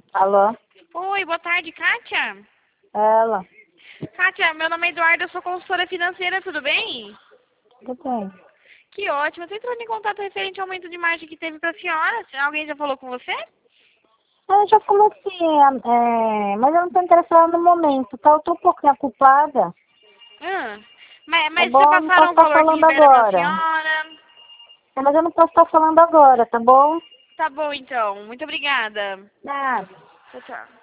Alô? Oi, boa tarde, Kátia. Ela? Kátia, meu nome é Eduardo, eu sou consultora financeira, tudo bem? Tudo bem. Que ótimo. Eu tô entrando em contato referente ao aumento de margem que teve pra senhora. Alguém já falou com você? Eu já comecei, mas eu não tô interessada no momento, tá? Eu tô um pouquinho ocupada, Hum. tá Mas já bom? Eu não posso passaram um estar valor que falando libera pra agora. senhora? Mas eu não posso estar falando agora, tá bom? Tá bom, então. Muito obrigada. Nada. Tchau, tchau.